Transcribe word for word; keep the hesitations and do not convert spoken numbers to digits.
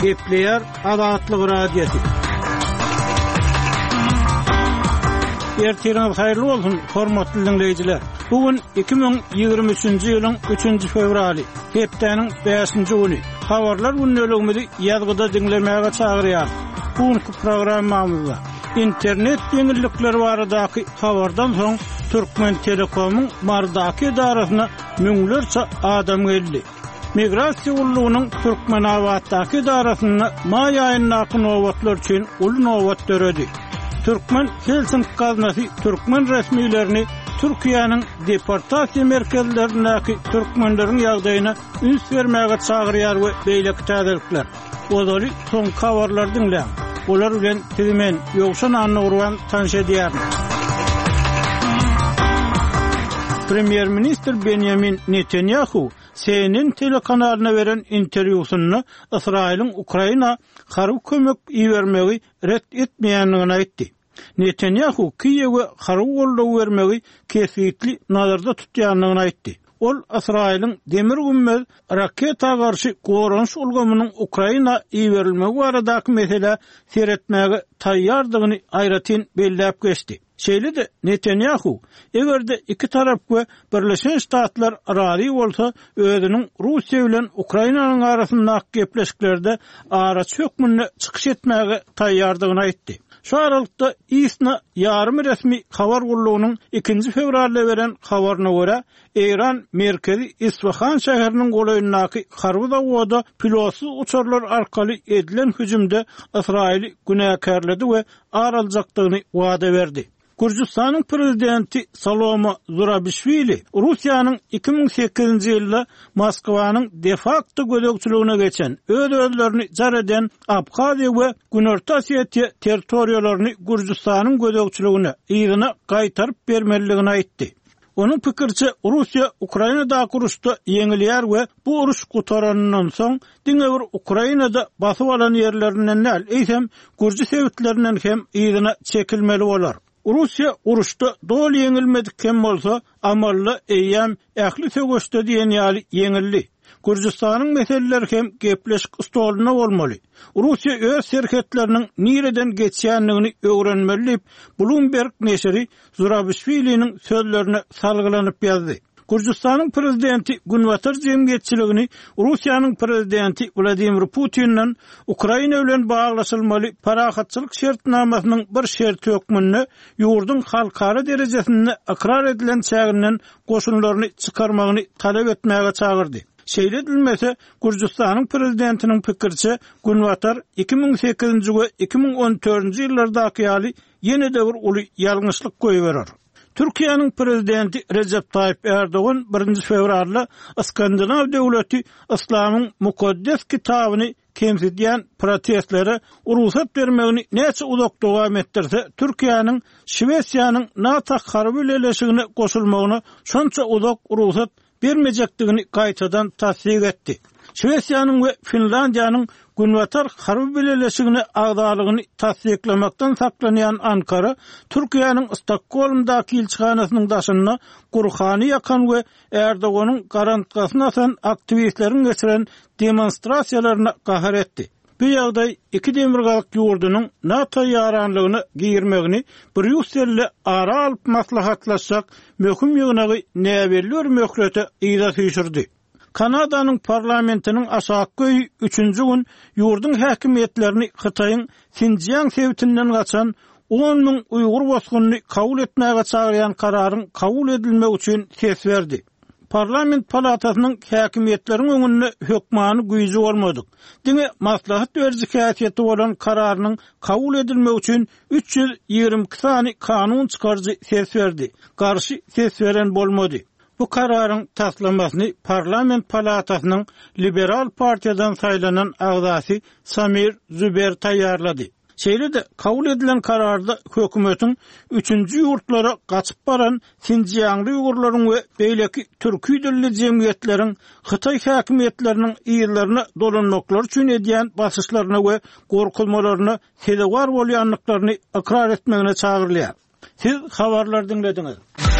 Gepleyer Azatlyk Radiosu. Ertiriniz hayırlı bolsun, hormatly dinleyijiler. Bugün iki bin ýygrimi üçinji ýylyň üçinji fevraly, hepdeniň beşinji güni. Habarlar günnäligimizi ýazgyda dinlemäge çagyrýar. Bugünkü programmamyzda internet ýeňillikleri baradaky habardan soň Türkmen Telekom'un mardaky idarasyna müňlerçe adam geldi. Migrasiýa ullugynyň Türkmen awatdaky idarasyna maý aýynyň nowatlar üçin ul nowat döredi. Türkmen Helsinki gaznasy Türkmen resmilerini Türkiýanyň deportasiýa merkezlerindäki türkmenleriň ýagdaýyna üns bermäge çagyrýar we beýleki täzelikler. Ozaly soň habarlar dinleň. Olar bilen tizimen ýogşan anlawyran tanış edýär. Premier Minister Benjamin Netanyahu C N N telekanalyna beren interwýusyny Israýlyň Ukraina haryp kömek iýermegi ret etmeýändigini aýtdy. Netanyahu Kiýewge haryp gollaw bermegi kesitli nazarda tutýandygyny aýtdy. Ol Israýlyň demir gümmez raketa garşy goranç ulgamynyň Ukraina iýerilmegi baradaky mesele seretmäge taýýardygyny aýratyn belläp geçdi. Şeýle-de Netanyahu egerde iki tarap we Birleşen Ştatlar arary bolsa özüniň Russiýa bilen Ukrainanyň arasyndaky gepleşiklerde ara çökmünde çykyş etmäge taýýardygyny aýtdy. Şu aralykda İSNA ýarmy resmi habar gullugynyň ikinji fevralda beren habaryna görä, Eýran merkezi Isfahan şäheriniň goýundaky harby zawada pilotsuz uçarlar arkaly edilen hüjümde Israýly günäkärledi we araljakdygyny wada berdi. Gürjistanyň prezidenti Saloma Zurabishvili Russiýanyň iki bin sekizinji ýylda Moskwanyň de facto gödekçiligine geçen öz özlerini jar eden Abxaziýa we Günorta Osetiýa territoriýalaryny Gürjistanyň gödekçiligine ýygyna gaýtaryp bermeligini aýtdy. Onun pikirçe Russiýa Ukrainada uruşda ýeňilýär we bu uruş gutaranynyň soň diňe bir Ukrainada basyp alan ýerlerinden näl eýsem Gürji sewitlerinden hem ýygyna çekilmeli bolar. Russiýa uruşda dol ýeňilmedik hem bolsa amally eýem ähli sögüşde diýen ýaly ýeňildi. Gürjistanyň meseleleri hem gepleşik stoluna bolmaly. Russiýa öz serhetleriniň nireden geçýändigini öwrenmeli. Bloomberg neşri Zurabishviliň sözlerine salgylanyp ýazdy. Gürjistanyň prezidenti Günwatar jemgyýetçiligini Russiýanyň prezidenti Vladimir Putin'den Ukraina bilen baglaşylmaly parahatçylyk şertnamasynyň bir şerti hökmünde ýurdun halkara derejesinde akrar edilen çäginden goşunlaryny çykarmagyny talep etmäge çagyrdy. Şeýle edilmese Gürjistanyň prezidentiniň pikirçe Günwatar iki bin sekizinji we iki bin on dördünji ýyllardaky ýaly ýene-de bir uly ýalňyşlyk goýberer. Türkiýanyň prezidenti Recep Tayyip Erdoğan birinji fevralda Skandinaw döwleti İslamyň mukaddes kitabyny kemsitýän protestlere urusat bermegini näçe uzak dowam etdirse, Türkiýanyň Şwesiýanyň NATO harby birleşigine goşulmagyny şonça uzak urusat bermejekdigini gaýtadan tasdik etdi. Şwesiýanyň we Finlandiýanyň Günwatar harby birleşigine agdalygyny tasdiklemekden saklanýan Ankara, Türkiýanyň Stokholmdaky elçixanasynyň daşyna gurhany ýakan we Erdoğanyň garantgasyna asan aktivistleriň geçiren demonstrasiýalaryna gahar etdi. Bu ýagdaý iki demirgalyk ýurdunyň NATO ýaranlygyny giýirmegini Brüsselle ara alyp maslahatlaşsak möhüm ýygnagy näberler möhrete ýyla süýşürdi. Kanadanyň parlamentiniň aşaky üçünji gün ýurdun häkimetlerini Hytaýyň Xinjiang sewtinden gaçan on ming Uýgur bosgunyny kabul etmäge çagyrýan kararyň kabul edilmegi üçin ses berdi. Parlament palatasynyň häkimetleriň öňünde hökmany güýji bolmadyk. Diňe maslahat berji häsiýeti bolan kararynyň kabul edilmegi üçin üç yüz ýygrimi iki sany kanun çykarjy ses berdi. Garşy ses beren bolmady. Bu kararyň taslamasyny Parlament palatasynyň Liberal partiýadan saýlanan agzasy Samir Züber taýýarlady. Şeýle-de kabul edilen kararda hökümetiň üçünji ýurtlara gaçyp baran Xinjiangly Uýgurlaryň we beýleki türki dilli jemgyýetleriň Hytaý häkimetleriniň ýyllaryna dolanmaklar üçin edýän basyşlaryna we gorkulmalaryna sebäp bolýanlyklaryny ikrar etmegine çagyrylýar. Siz habarlar dinlediňiz.